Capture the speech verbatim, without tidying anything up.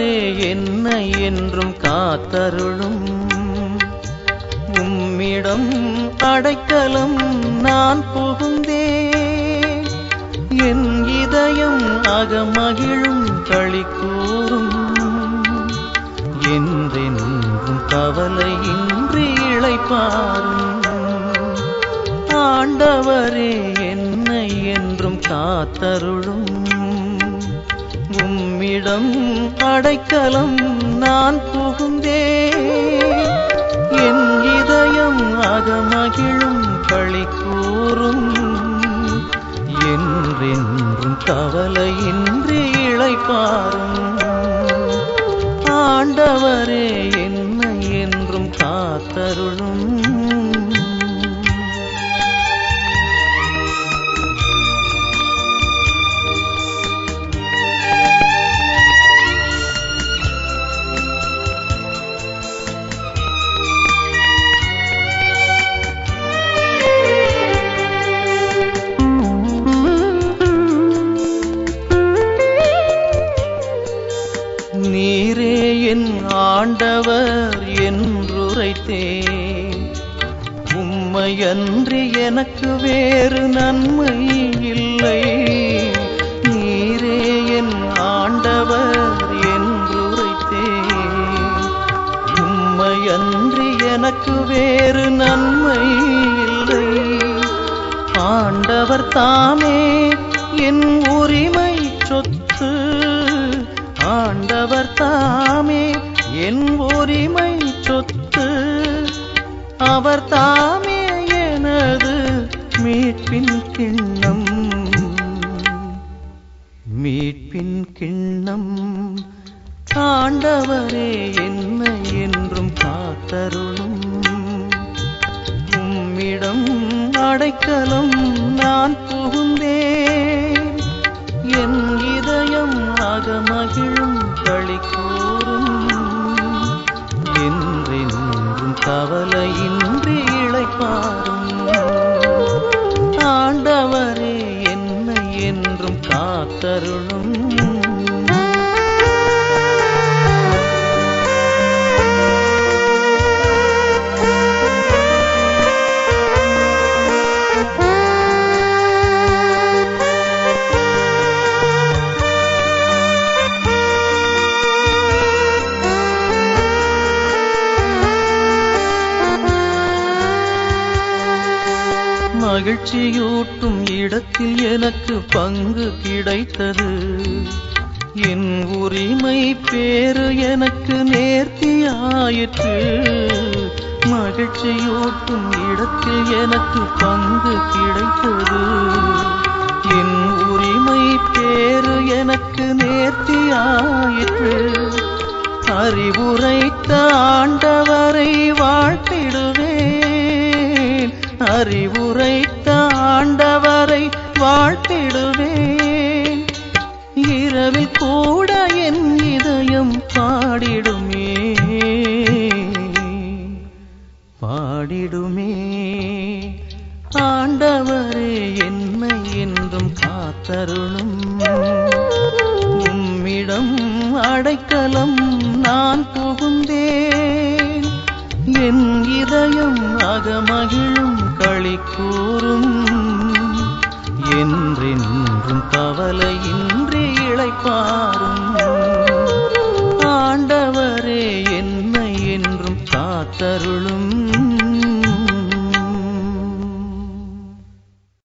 ஆண்டவரே என்னை என்றும் காத்தருளும். உம்மிடம் அடைக்கலம் நான் புகுந்தேன், என் இதயம் அகமகிழும் களி கூறும். என்றென்றும் கவலையின்றி இளைப்பாறும். ஆண்டவரே என்னை என்றும் காத்தருளும். உம்மிடம் அடைக்கலம் நான் புகுந்தேன், என் இதயம் அகமகிழும் களி கூறும். என்றென்றும் கவலையின்றி இளைப்பாறும். ஆண்டவரே என்னை என்றும் காத்தருளும். நீரே என் ஆண்டவர் என்றுரைத்தேன், உம்மையன்றி எனக்கு வேறு நன்மை இல்லை. நீரே என் ஆண்டவர் என்றுரைத்தேன், உம்மையன்றி எனக்கு வேறு நன்மை இல்லை. ஆண்டவர் தாமே என் உரிமை சொத்து, ஆண்டவர் தாமே என் உரிமை சொத்து. அவர் தாமே எனது மீட்பின் கிண்ணம், மீட்பின் கிண்ணம். ஆண்டவரே என்னை என்றும் காத்தருளும். உம்மிடம் அடைக்கலம் நான் புகுந்தேன், என் இதயம் அகமகிழும் களி கூறும். என்றென்றும் கவலையின்றி இளைப்பாறும். ஆண்டவரே என்னை என்றும் காத்தருளும். மகிழ்ச்சியூட்டும் இடத்தில் எனக்கு பங்கு கிடைத்தது, என் உரிமை பேறு எனக்கு நேர்த்தியாயிற்று. மகிழ்ச்சியூட்டும் இடத்தில் எனக்கு பங்கு கிடைத்தது, என் உரிமை பேறு எனக்கு நேர்த்தியாயிற்று. அறிவுரைத்த ஆண்டவரை வாழ்த்திடுவேன், அறிவுரைத்த ஆண்டவரை வாழ்த்திடுவேன். இரவில் கூட என் இதயம் பாடிடுமே, பாடிடுமே. ஆண்டவரே என்னை என்றும் காத்தருளும். உம்மிடம் அடைக்கலம் நான் புகுந்தேன், என் இதயம் அகமகிழும் களி கூறும். என்றென்றும் கவலையின்றி இளைப்பாறும்.